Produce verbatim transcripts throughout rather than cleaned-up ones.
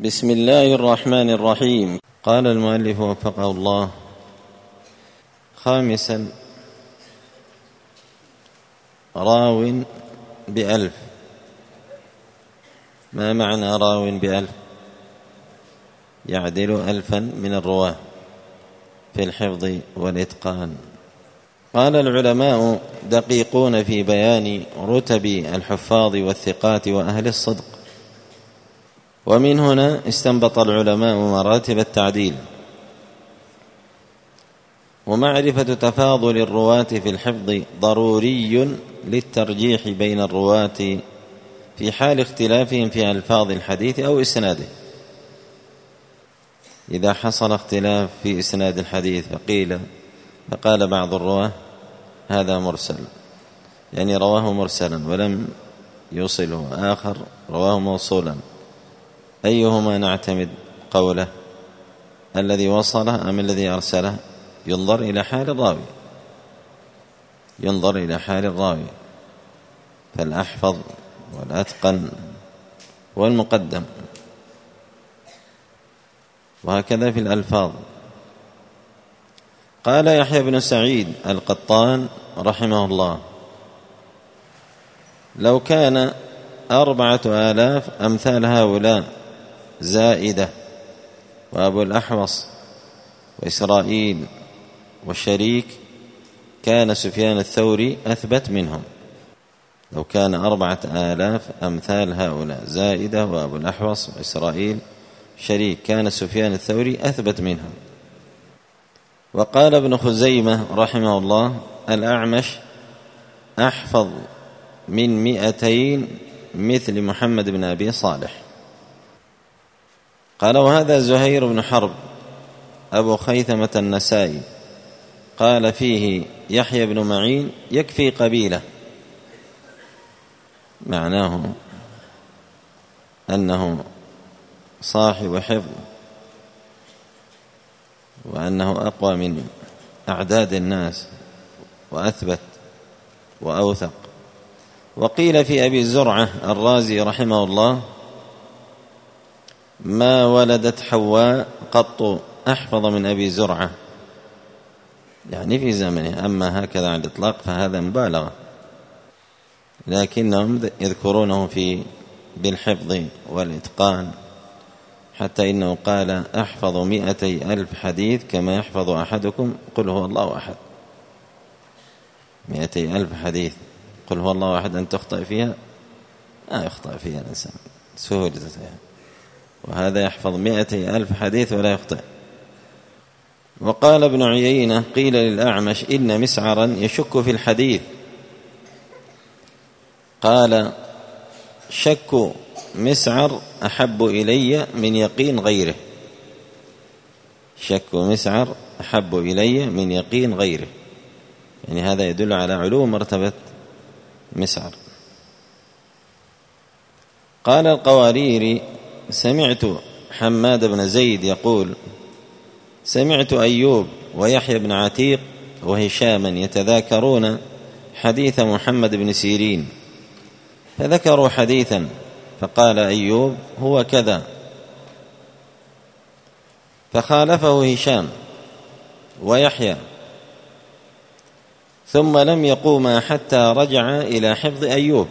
بسم الله الرحمن الرحيم. قال المؤلف وفقه الله: خامسا، راو بألف. ما معنى راو بألف؟ يعدل ألفا من الرواة في الحفظ والإتقان. قال العلماء دقيقون في بيان رتب الحفاظ والثقات وأهل الصدق، ومن هنا استنبط العلماء مراتب التعديل. ومعرفة تفاضل الرواة في الحفظ ضروري للترجيح بين الرواة في حال اختلافهم في ألفاظ الحديث أو إسناده. إذا حصل اختلاف في إسناد الحديث فقيل فقال بعض الرواة هذا مرسل، يعني رواه مرسلا ولم يوصله، آخر رواه موصولا، أيهما نعتمد قوله؟ الذي وصله أم الذي أرسله؟ ينظر إلى حال الراوي ينظر إلى حال الراوي فالأحفظ والأتقن والمقدم، وهكذا في الألفاظ. قال يحيى بن سعيد القطان رحمه الله: لو كان أربعة آلاف أمثال هؤلاء زائدة وأبو الأحوص وإسرائيل والشريك كان سفيان الثوري أثبت منهم. لو كان أربعة آلاف أمثال هؤلاء زائدة وأبو الأحوص وإسرائيل شريك كان سفيان الثوري أثبت منهم. وقال ابن خزيمة رحمه الله: الأعمش أحفظ من مئتين مثل محمد بن أبي صالح. قال وهذا زهير بن حرب أبو خيثمة النسائي قال فيه يحيى بن معين يكفي قبيلة، معناه أنه صاحب حفظ وأنه أقوى من أعداد الناس وأثبت وأوثق. وقيل في أبي زرعة الرازي رحمه الله: ما ولدت حواء قط أحفظ من أبي زرعة، يعني في زمنه. أما هكذا على الإطلاق فهذا مبالغة، لكنهم يذكرونه في بالحفظ والإتقان، حتى إنه قال: أحفظ مئتي ألف حديث كما يحفظ أحدكم قل هو الله أحد. مئتي ألف حديث قل هو الله أحد أن تخطئ فيها؟ لا يخطئ فيها الإنسان سهولتها، وهذا يحفظ مئتي ألف حديث ولا يخطئ. وقال ابن عيينة: قيل للأعمش إن مسعرا يشك في الحديث، قال: شك مسعر أحب إلي من يقين غيره. شك مسعر أحب إلي من يقين غيره، يعني هذا يدل على علو مرتبة مسعر. قال القواريري: سمعت حماد بن زيد يقول: سمعت أيوب ويحيى بن عتيق وهشاما يتذاكرون حديث محمد بن سيرين، فذكروا حديثا فقال أيوب هو كذا، فخالفه هشام ويحيى، ثم لم يقوما حتى رجع إلى حفظ أيوب.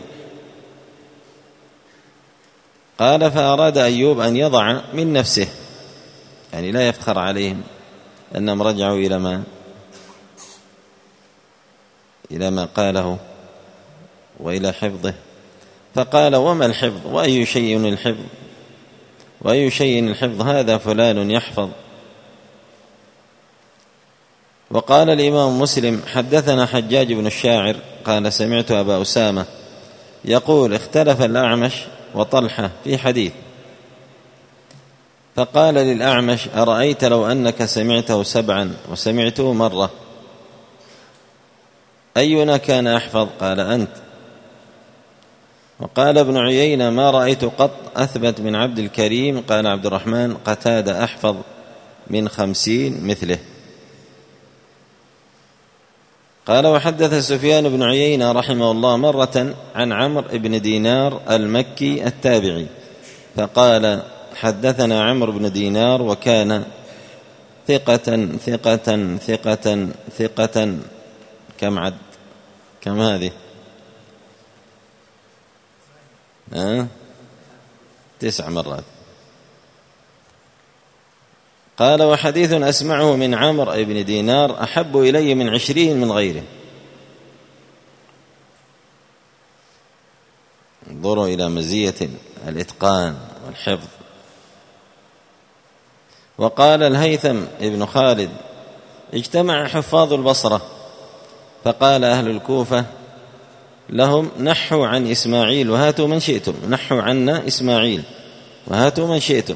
قال: فأراد أيوب أن يضع من نفسه، يعني لا يفخر عليهم أنهم رجعوا إلى ما إلى ما قاله وإلى حفظه، فقال: وما الحفظ؟ وأي شيء الحفظ؟ وأي شيء الحفظ؟ هذا فلان يحفظ. وقال الإمام مسلم: حدثنا حجاج بن الشاعر قال: سمعت أبا أسامة يقول: اختلف الأعمش وطلحة في حديث، فقال للأعمش: أرأيت لو أنك سمعته سبعا وسمعته مرة أينا كان أحفظ؟ قال: أنت. وقال ابن عيينة: ما رأيت قط أثبت من عبد الكريم قال عبد الرحمن قتادة أحفظ من خمسين مثله. قال: وحدث سفيان بن عيينة رحمه الله مرة عن عمرو بن دينار المكي التابعي، فقال: حدثنا عمرو بن دينار وكان ثقة ثقة ثقة ثقة. كم عد كم هذه؟ أه؟ تسع مرات. قال وحديث أسمعه من عمرو بن دينار أحب إلي من عشرين من غيره. انظروا إلى مزية الإتقان والحفظ. وقال الهيثم ابن خالد اجتمع حفاظ البصرة فقال أهل الكوفة لهم نحوا عن إسماعيل وهاتوا من شئتم، نحوا عنا إسماعيل وهاتوا من شئتم،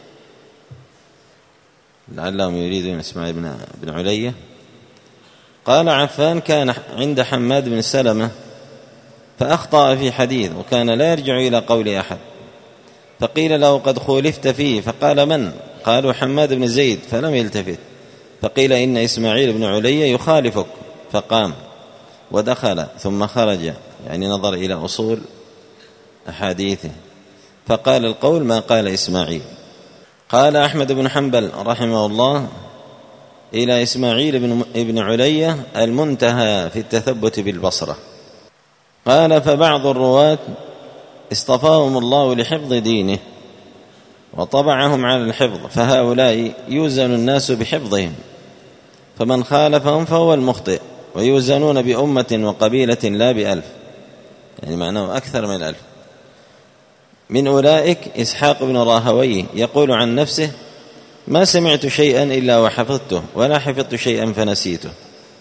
لعلهم يريدون إسماعيل بن علية. قال عفان كان عند حماد بن سلمة فأخطأ في حديث وكان لا يرجع إلى قول أحد، فقيل له قد خولفت فيه، فقال من؟ قالوا حماد بن زيد، فلم يلتفت. فقيل إن إسماعيل بن علية يخالفك، فقام ودخل ثم خرج، يعني نظر إلى أصول أحاديثه، فقال القول ما قال إسماعيل. قال أحمد بن حنبل رحمه الله إلى إسماعيل بن علية المنتهى في التثبت بالبصرة. قال فبعض الرواة اصطفاهم الله لحفظ دينه وطبعهم على الحفظ، فهؤلاء يوزن الناس بحفظهم، فمن خالفهم فهو المخطئ، ويوزنون بأمة وقبيلة لا بألف، يعني معناه أكثر من ألف. من أولئك إسحاق بن راهويه يقول عن نفسه ما سمعت شيئا إلا وحفظته ولا حفظت شيئا فنسيته.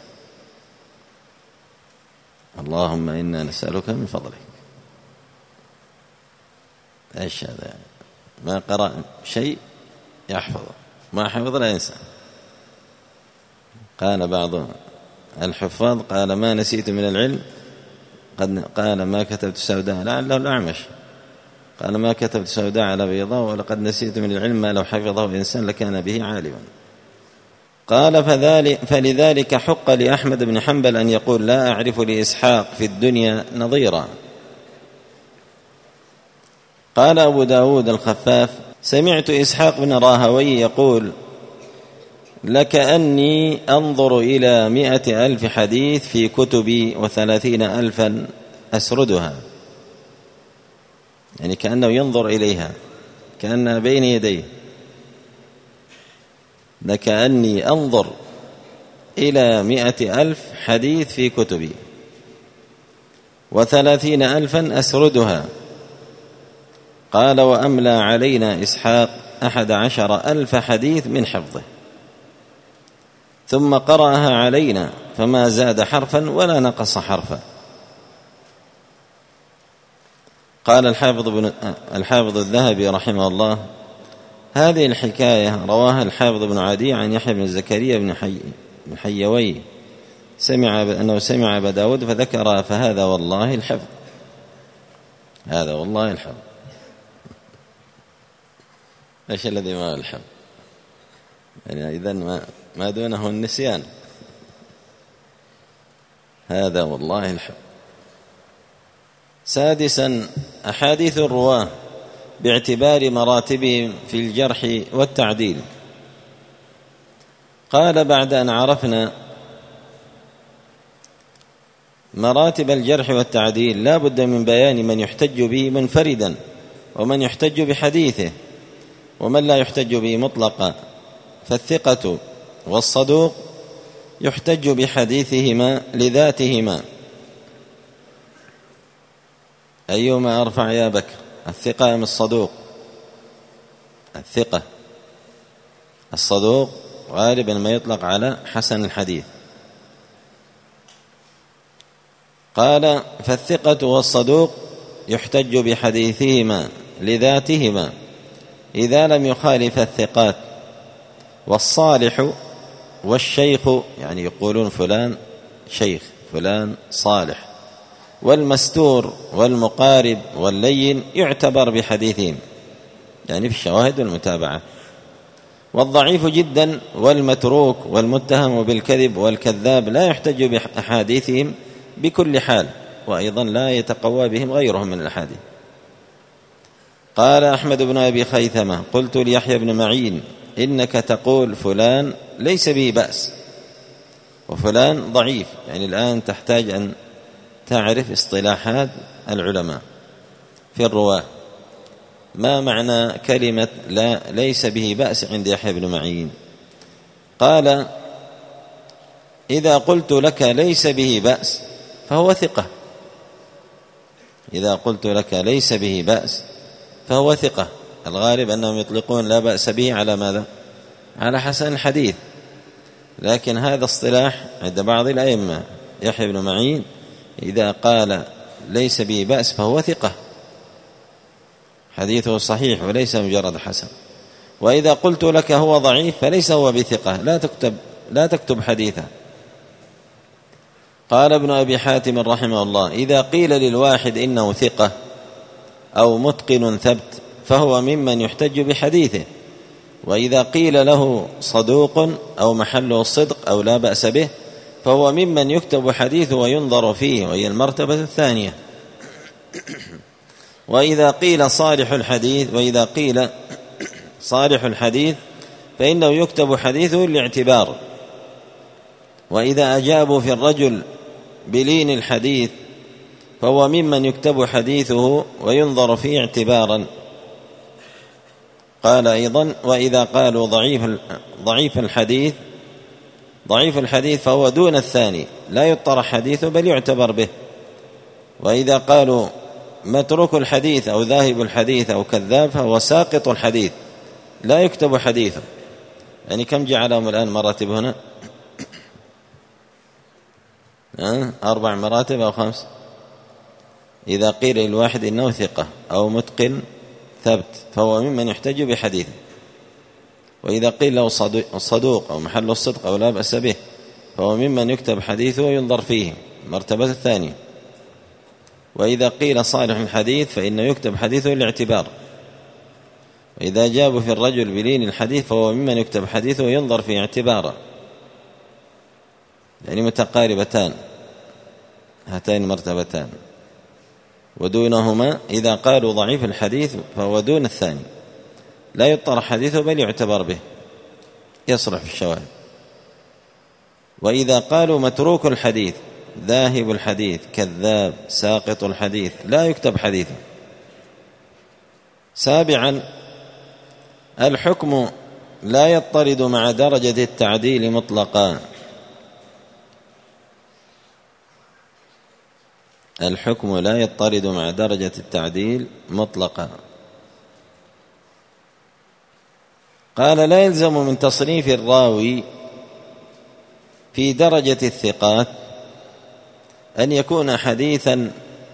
اللهم إنا نسألك من فضلك. إيش هذا؟ ما قرأ شيء يحفظه، ما حفظ لا ينسى. قال بعض الحفاظ قال ما نسيت من العلم، قد قال ما كتبت سوداء، لعله الأعمش قال ما كتبت سوداء على بيضاء، ولقد نسيت من العلم ما لو حفظه إنسان لكان به عالما. قال فذلك فلذلك حق لأحمد بن حنبل أن يقول لا أعرف لإسحاق في الدنيا نظيرا. قال أبو داود الخفاف سمعت إسحاق بن راهويه يقول لكأني أنظر إلى مئة ألف حديث في كتبي وثلاثين ألفا أسردها، يعني كأنه ينظر إليها كأنها بين يديه. لكأني أنظر إلى مئة ألف حديث في كتبي وثلاثين ألفا أسردها. قال وأملى علينا إسحاق أحد عشر ألف حديث من حفظه، ثم قرأها علينا فما زاد حرفا ولا نقص حرفا. قال الحافظ, بن الحافظ الذهبي رحمه الله هذه الحكاية رواها الحافظ بن عدي عن يحيى بن زكريا بن, حي بن حيوي سمع أنه سمع أبا داود فذكر فهذا والله الحفظ، هذا والله الحفظ. ايش الذي ما الحفظ؟ يعني إذن ما, ما دونه النسيان، هذا والله الحفظ. سادسا أحاديث الرواة باعتبار مراتبهم في الجرح والتعديل. قال بعد أن عرفنا مراتب الجرح والتعديل لا بد من بيان من يحتج به منفردا ومن يحتج بحديثه ومن لا يحتج به مطلقا. فالثقة والصدوق يحتج بحديثهما لذاتهما. أيهما أرفع يا بكر، الثقة أم الصدوق؟ الثقة. الصدوق غالبا ما يطلق على حسن الحديث. قال فالثقة والصدوق يحتج بحديثهما لذاتهما إذا لم يخالف الثقات. والصالح والشيخ، يعني يقولون فلان شيخ فلان صالح. والمستور والمقارب واللين يعتبر بحديثهم، يعني في الشواهد والمتابعة. والضعيف جدا والمتروك والمتهم بالكذب والكذاب لا يحتج بأحاديثهم بكل حال، وأيضا لا يتقوى بهم غيرهم من الأحاديث. قال أحمد بن أبي خيثمة قلت ليحيى بن معين إنك تقول فلان ليس به بأس وفلان ضعيف، يعني الآن تحتاج أن تعرف اصطلاحات العلماء في الرواة. ما معنى كلمة لا ليس به بأس عند يحيى بن معين؟ قال إذا قلت لك ليس به بأس فهو ثقة، إذا قلت لك ليس به بأس فهو ثقة. الغالب أنهم يطلقون لا بأس به على ماذا؟ على حسن الحديث، لكن هذا اصطلاح عند بعض الأئمة. يحيى بن معين إذا قال ليس به بأس فهو ثقة، حديثه صحيح وليس مجرد حسن. وإذا قلت لك هو ضعيف فليس هو بثقة، لا تكتب لا تكتب حديثه. قال ابن أبي حاتم رحمه الله إذا قيل للواحد إنه ثقة أو متقن ثبت فهو ممن يحتج بحديثه، وإذا قيل له صدوق أو محله الصدق أو لا بأس به فهو ممن يكتب حديثه وينظر فيه، وهي المرتبة الثانية. وإذا قيل صالح الحديث وإذا قيل صالح الحديث فإنه يكتب حديثه لاعتبار. وإذا أجابوا في الرجل بلين الحديث فهو ممن يكتب حديثه وينظر فيه اعتبارا. قال أيضا وإذا قالوا ضعيف ضعيف الحديث ضعيف الحديث فهو دون الثاني، لا يطرح حديثه بل يعتبر به. وإذا قالوا متروك الحديث أو ذاهب الحديث أو كذاب فهو ساقط الحديث، لا يكتب حديثه. يعني كم جعلهم الآن مراتب هنا؟ أه؟ أربع مراتب أو خمس. إذا قيل للواحد إنه ثقة أو متقن ثبت فهو ممن يحتج بحديثه، وإذا قيل له صدوق أو محل الصدق أو لا بأس به فهو ممن يكتب حديثه وينظر فيه، المرتبة الثانية. وإذا قيل صالح الحديث فإنه يكتب حديثه للاعتبار. وإذا جابوا في الرجل بلين الحديث فهو ممن يكتب حديثه وينظر فيه اعتبارا، يعني متقاربتان هاتين المرتبتان. ودونهما إذا قالوا ضعيف الحديث فهو دون الثاني، لا يطرح حديثه بل يعتبر به، يصلح في الشواهد. وإذا قالوا متروك الحديث ذاهب الحديث كذاب ساقط الحديث لا يكتب حديثه. سابعا الحكم لا يضطرد مع درجة التعديل مطلقا. الحكم لا يضطرد مع درجة التعديل مطلقا. قال لا يلزم من تصنيف الراوي في درجة الثقات أن يكون حديثا أن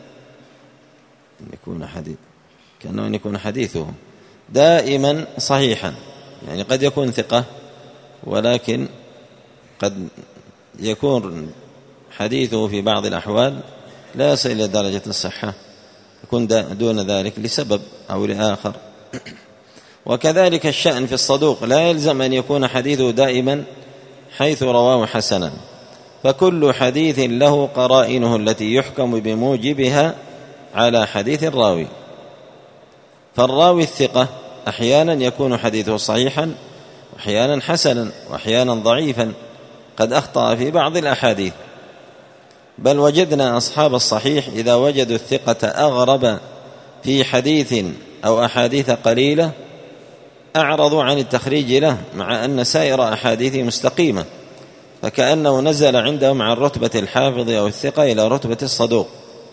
يكون حديث كأنه أن يكون حديثه دائما صحيحا، يعني قد يكون ثقة ولكن قد يكون حديثه في بعض الأحوال لا يصل إلى درجة الصحة، يكون دون ذلك لسبب أو لآخر. وكذلك الشأن في الصدوق، لا يلزم أن يكون حديثه دائما حيث رواه حسنا، فكل حديث له قرائنه التي يحكم بموجبها على حديث الراوي. فالراوي الثقة أحيانا يكون حديثه صحيحا وأحيانا حسنا وأحيانا ضعيفا، قد أخطأ في بعض الأحاديث. بل وجدنا أصحاب الصحيح إذا وجدوا الثقة أغرب في حديث أو أحاديث قليلة أعرضوا عن التخريج له، مع أن سائر أحاديثه مستقيمة، فكأنه نزل عندهم عن رتبة الحافظ أو الثقة إلى رتبة الصدوق.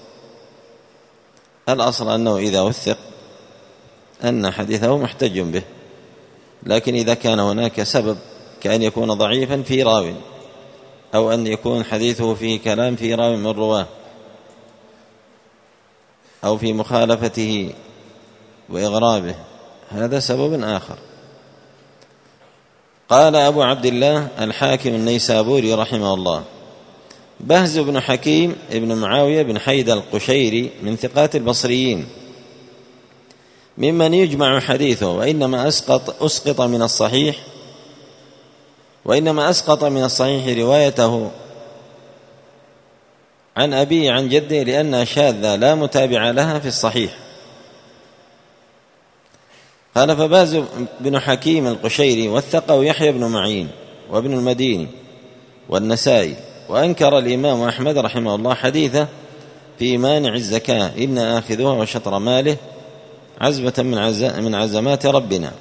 الأصل أنه إذا وثق أن حديثه محتج به، لكن إذا كان هناك سبب كأن يكون ضعيفا في راو أو أن يكون حديثه فيه كلام في راو من رواه أو في مخالفته وإغرابه، هذا سبب آخر. قال أبو عبد الله الحاكم النيسابوري رحمه الله بهز بن حكيم ابن معاوية بن حيدة القشيري من ثقات البصريين، ممن يجمع حديثه، وإنما أسقط أسقط من الصحيح وإنما أسقط من الصحيح روايته عن أبيه عن جده لأنها شاذة لا متابع لها في الصحيح. قال فباز بن حكيم القشيري وثقه يحيى بن معين وابن المديني والنسائي، وأنكر الإمام أحمد رحمه الله حديثه في مانع الزكاة إن آخذها وشطر ماله عزبة من, عز من عزمات ربنا.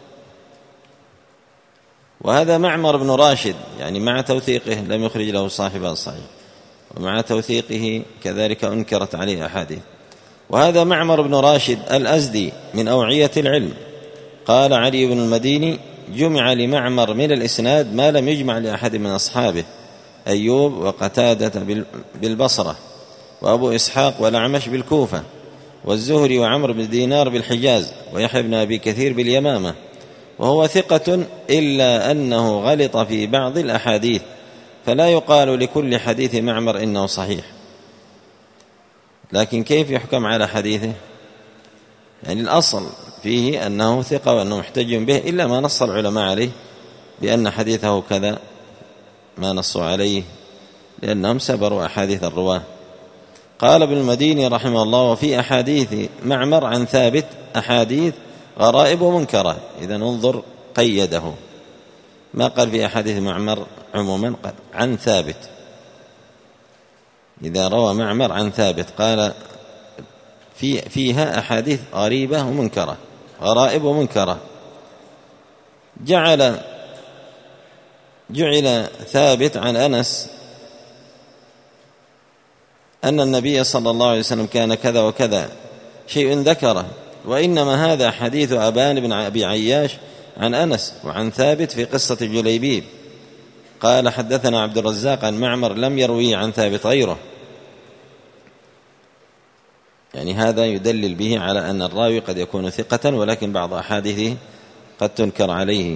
وهذا معمر بن راشد، يعني مع توثيقه لم يخرج له صاحب الصحيح، ومع توثيقه كذلك أنكرت عليه أحاديث. وهذا معمر بن راشد الأزدي من أوعية العلم. قال علي بن المديني جمع لمعمر من الإسناد ما لم يجمع لأحد من أصحابه، أيوب وقتادة بالبصرة، وأبو إسحاق والأعمش بالكوفة، والزهري وعمر بن دينار بالحجاز، ويحيى بن أبي كثير باليمامة، وهو ثقة إلا أنه غلط في بعض الأحاديث، فلا يقال لكل حديث معمر إنه صحيح. لكن كيف يحكم على حديثه؟ يعني الأصل فيه أنه ثقة وأنه محتج به، إلا ما نص العلماء عليه بأن حديثه كذا، ما نصوا عليه لأنهم سبروا أحاديث الرواه. قال ابن المديني رحمه الله وفي أحاديث معمر عن ثابت أحاديث غرائب ومنكرة. إذا انظر قيده، ما قال في أحاديث معمر عموما، قال عن ثابت. إذا روى معمر عن ثابت قال في فيها أحاديث غريبة ومنكرة، غرائب ومنكرة. جعل جعل ثابت عن أنس أن النبي صلى الله عليه وسلم كان كذا وكذا، شيء ذكره، وإنما هذا حديث أبان بن أبي عياش عن أنس وعن ثابت في قصة جليبيب. قال حدثنا عبد الرزاق عن معمر لم يرويه عن ثابت غيره. يعني هذا يدلل به على أن الراوي قد يكون ثقة، ولكن بعض أحاديثه قد تنكر عليه.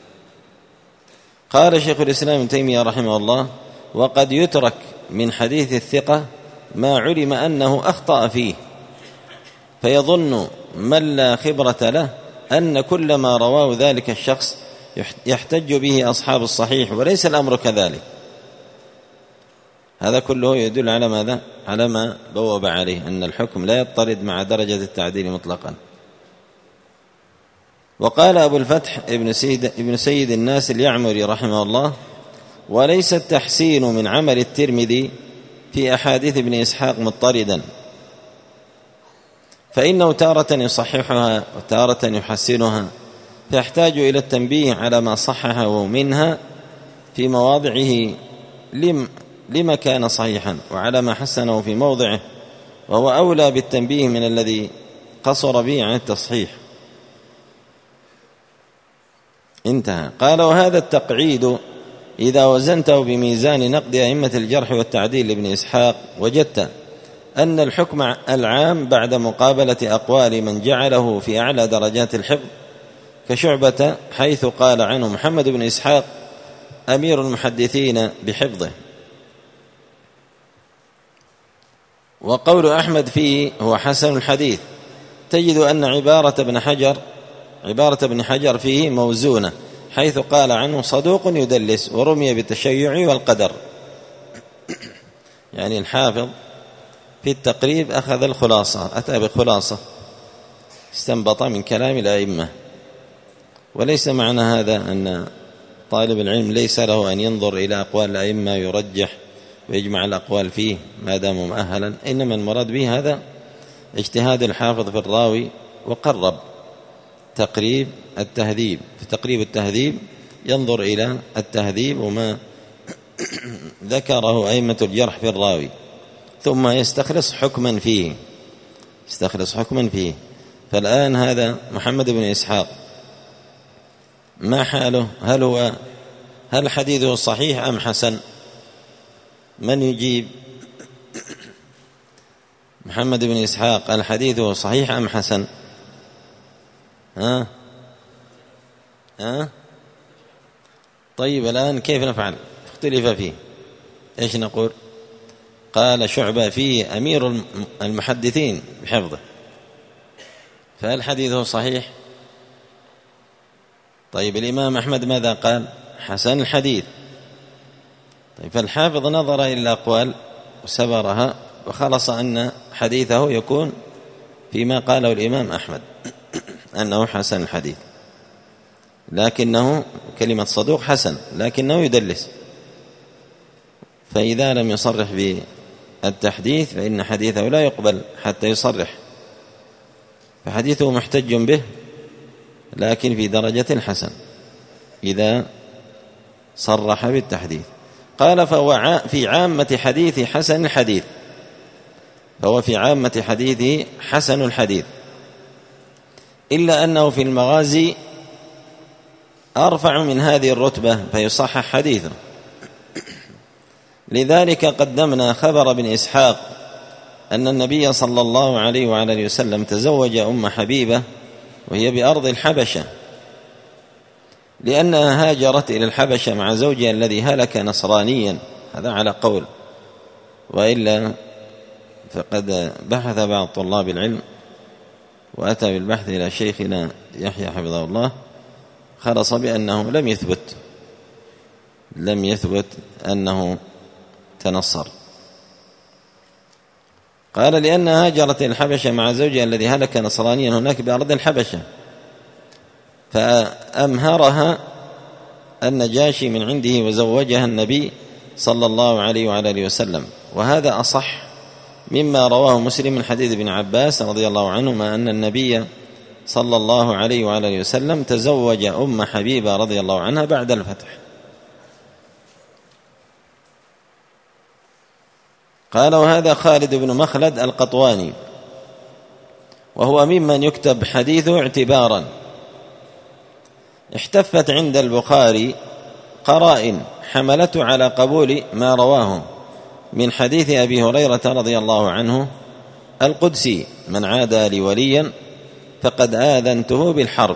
قال شيخ الإسلام ابن تيمية رحمه الله وقد يترك من حديث الثقة ما علم أنه أخطأ فيه، فيظن من لا خبرة له أن كل ما رواه ذلك الشخص يحتج به أصحاب الصحيح، وليس الأمر كذلك. هذا كله يدل على ماذا؟ على ما بوب عليه، أن الحكم لا يضطرد مع درجة التعديل مطلقا. وقال أبو الفتح ابن سيد, ابن سيد الناس اليعمري رحمه الله وليس التحسين من عمل الترمذي في أحاديث ابن إسحاق مضطردا، فإنه تارة يصححها وتارة يحسنها، فيحتاج إلى التنبيه على ما صححه منها في مواضعه لم لما كان صحيحا، وعلى ما حسنه في موضعه، وهو أولى بالتنبيه من الذي قصر به عن التصحيح. انتهى. قال وهذا التقعيد إذا وزنته بميزان نقد أئمة الجرح والتعديل لابن إسحاق وجدت أن الحكم العام بعد مقابلة أقوال من جعله في أعلى درجات الحفظ كشعبة، حيث قال عنه محمد بن إسحاق أمير المحدثين بحفظه، وقول أحمد فيه هو حسن الحديث، تجد أن عبارة ابن حجر عبارة ابن حجر فيه موزونة، حيث قال عنه صدوق يدلس ورمي بالتشيع والقدر. يعني الحافظ في التقريب أخذ الخلاصة، أتى بخلاصة استنبط من كلام الأئمة. وليس معنى هذا أن طالب العلم ليس له أن ينظر إلى أقوال الأئمة يرجح ويجمع الأقوال فيه ما دام مؤهلا، إنما المراد به هذا اجتهاد الحافظ في الراوي. وقرب تقريب التهذيب، في تقريب التهذيب ينظر إلى التهذيب وما ذكره أئمة الجرح في الراوي، ثم يستخلص حكما فيه يستخلص حكما فيه فالآن هذا محمد بن إسحاق ما حاله؟ هل هو هل حديثه صحيح أم حسن؟ من يجيب؟ محمد بن إسحاق الحديث صحيح أم حسن؟ ها ها طيب الآن كيف نفعل؟ اختلف فيه، ايش نقول؟ قال شعبة فيه أمير المحدثين بحفظه، فهل حديثه صحيح؟ طيب الإمام أحمد ماذا قال؟ حسن الحديث. طيب فالحافظ نظر إلى الأقوال وسبرها وخلص أن حديثه يكون فيما قاله الإمام أحمد. أنه حسن الحديث، لكنه كلمة صدوق حسن لكنه يدلس، فإذا لم يصرح بالتحديث فإن حديثه لا يقبل حتى يصرح، فحديثه محتج به لكن في درجة حسن إذا صرح بالتحديث. قال فهو في عامة حديث حسن الحديث، فهو في عامة حديث حسن الحديث، إلا أنه في المغازي أرفع من هذه الرتبة فيصحح حديثه. لذلك قدمنا خبر ابن إسحاق أن النبي صلى الله عليه وعلى آله وسلم تزوج أم حبيبة وهي بأرض الحبشة، لأنها هاجرت إلى الحبشة مع زوجها الذي هلك نصرانيا، هذا على قول، وإلا فقد بحث بعض طلاب العلم وأتى بالبحث إلى شيخنا يحيى حفظه الله، خلص بأنه لم يثبت لم يثبت أنه تنصر. قال لأنها هاجرت إلى الحبشة مع زوجها الذي هلك نصرانيا هناك بأرض الحبشة، فأمهرها النجاشي من عنده وزوجها النبي صلى الله عليه وعلى آله وسلم. وهذا أصح مما رواه مسلم من حديث ابن عباس رضي الله عنهما أن النبي صلى الله عليه وعلى آله وسلم تزوج أم حبيبة رضي الله عنها بعد الفتح. قال وهذا خالد بن مخلد القطواني، وهو ممن يكتب حديثه اعتبارا. احتفت عند البخاري قرائن حملته على قبول ما رواه من حديث أبي هريرة رضي الله عنه القدسي: من عادى لي وليا فقد آذنته بالحرب،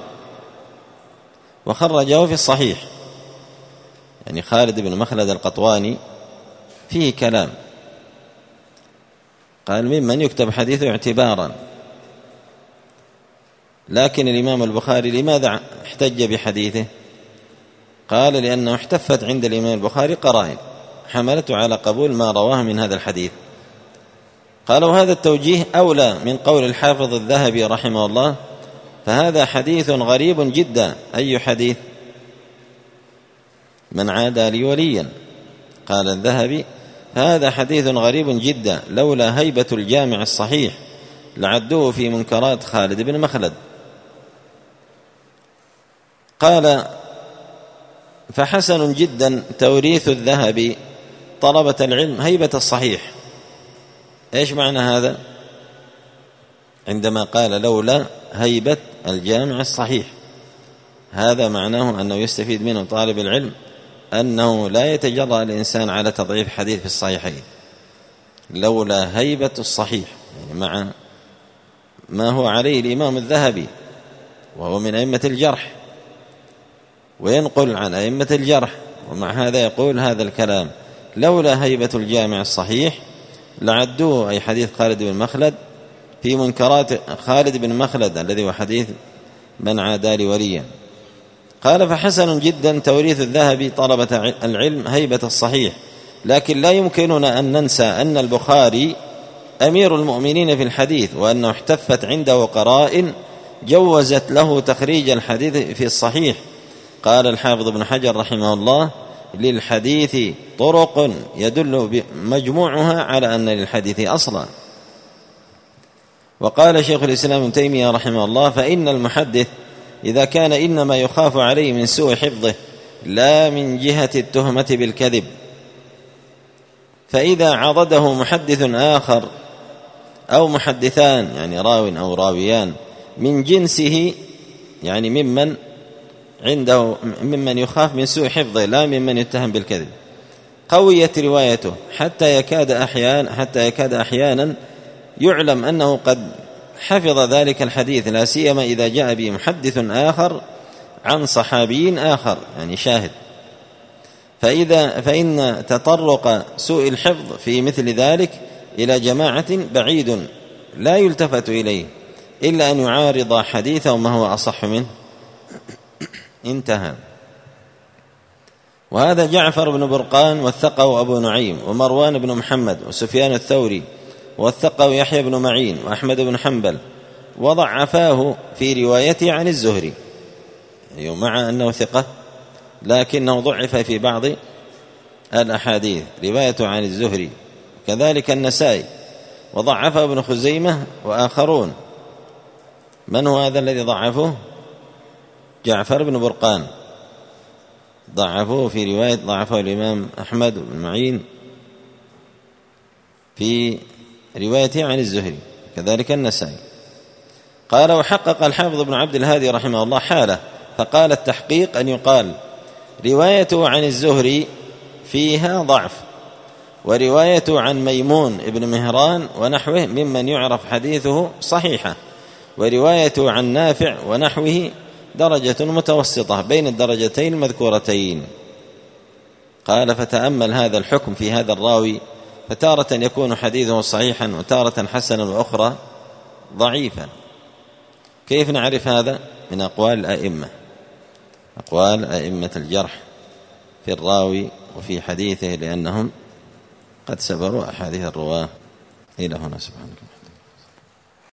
وخرجه في الصحيح. يعني خالد بن مخلد القطواني فيه كلام، قال ممن يكتب حديثه اعتبارا، لكن الإمام البخاري لماذا احتج بحديثه؟ قال لأنه احتفت عند الإمام البخاري قرائن حملته على قبول ما رواه من هذا الحديث. قال وهذا التوجيه أولى من قول الحافظ الذهبي رحمه الله: فهذا حديث غريب جدا. أي حديث؟ من عادى لي وليا. قال الذهبي: هذا حديث غريب جدا، لولا هيبة الجامع الصحيح لعدوه في منكرات خالد بن مخلد. قال فحسن جدا توريث الذهبي طلبة العلم هيبة الصحيح. ايش معنى هذا؟ عندما قال لولا هيبة الجامع الصحيح، هذا معناه أنه يستفيد منه طالب العلم أنه لا يتجرأ الإنسان على تضعيف حديث في الصحيحين لولا هيبة الصحيح، يعني مع ما هو عليه الإمام الذهبي وهو من أئمة الجرح وينقل عن أئمة الجرح، ومع هذا يقول هذا الكلام: لولا هيبة الجامع الصحيح لعدوه، أي حديث خالد بن مخلد، في منكرات خالد بن مخلد الذي هو حديث من عادى لي وليا. قال فحسن جدا توريث الذهبي طلبة العلم هيبة الصحيح، لكن لا يمكننا أن ننسى أن البخاري أمير المؤمنين في الحديث، وأنه احتفت عنده قرائن جوزت له تخريج الحديث في الصحيح. قال الحافظ ابن حجر رحمه الله: للحديث طرق يدل مجموعها على أن للحديث أصلا. وقال شيخ الإسلام ابن تيمية رحمه الله: فإن المحدث إذا كان إنما يخاف عليه من سوء حفظه لا من جهة التهمة بالكذب، فإذا عضده محدث آخر أو محدثان، يعني راو أو راويان من جنسه، يعني ممن عنده ممن يخاف من سوء حفظه لا ممن يتهم بالكذب، قويت روايته حتى يكاد أحيانا حتى يكاد أحيانا يعلم أنه قد حفظ ذلك الحديث، لا سيما إذا جاء به محدث آخر عن صحابي آخر، يعني شاهد. فإذا فإن تطرق سوء الحفظ في مثل ذلك إلى جماعة بعيد لا يلتفت إليه إلا أن يعارض حديثه ما هو أصح منه. انتهى. وهذا جعفر بن برقان وثقه أبو نعيم، ومروان بن محمد، وسفيان الثوري وثقه يحيى بن معين، وأحمد بن حنبل، وضعفاه في روايته عن الزهري، يعني مع أنه ثقة لكنه ضعف في بعض الأحاديث روايته عن الزهري. كذلك النسائي وضعفه ابن خزيمة وآخرون. من هو هذا الذي ضعفه؟ جعفر بن برقان، ضعفوه في رواية ضعفه الإمام أحمد بن معين في روايته عن الزهري، كذلك النسائي. قال: وحقق الحافظ بن عبد الهادي رحمه الله حاله، فقال: التحقيق أن يقال روايته عن الزهري فيها ضعف، وروايته عن ميمون ابن مهران ونحوه ممن يعرف حديثه صحيحة، وروايته عن نافع ونحوه درجة متوسطة بين الدرجتين المذكورتين. قال: فتأمل هذا الحكم في هذا الراوي، فتارة يكون حديثه صحيحا وتارة حسنا وأخرى ضعيفا. كيف نعرف هذا؟ من أقوال الأئمة، أقوال أئمة الجرح في الراوي وفي حديثه، لأنهم قد سبروا أحاديث الرواة. إلى هنا، سبحانك.